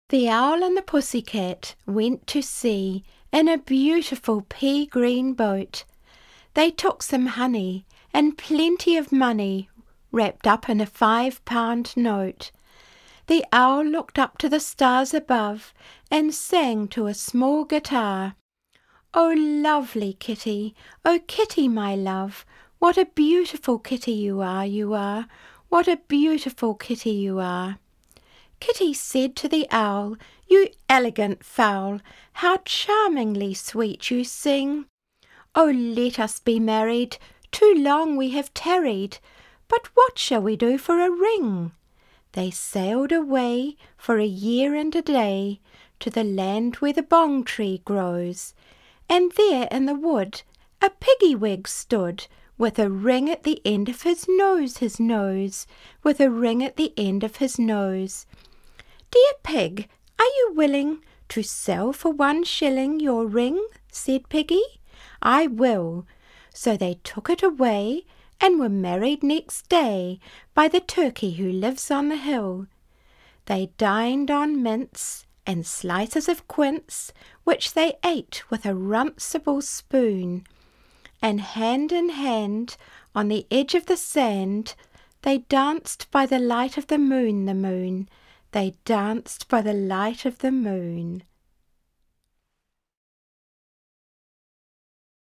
The owl and the pussycat went to sea in a beautiful pea-green boat. They took some honey and plenty of money wrapped up in a 5-pound note. The owl looked up to the stars above and sang to a small guitar. "Oh, lovely kitty, oh kitty, my love, what a beautiful kitty you are, you are, what a beautiful kitty you are." Kitty said to the owl, "You elegant fowl, how charmingly sweet you sing! Oh, let us be married, too long we have tarried, but what shall we do for a ring?" They sailed away for a year and a day to the land where the bong tree grows, and there in the wood a piggy-wig stood, with a ring at the end of his nose, with a ring at the end of his nose. "Dear pig, are you willing to sell for 1 shilling your ring?" said Piggy. "I will." So they took it away and were married next day by the turkey who lives on the hill. They dined on mince and slices of quince, which they ate with a runcible spoon, and hand in hand on the edge of the sand they danced by the light of the moon, they danced by the light of the moon.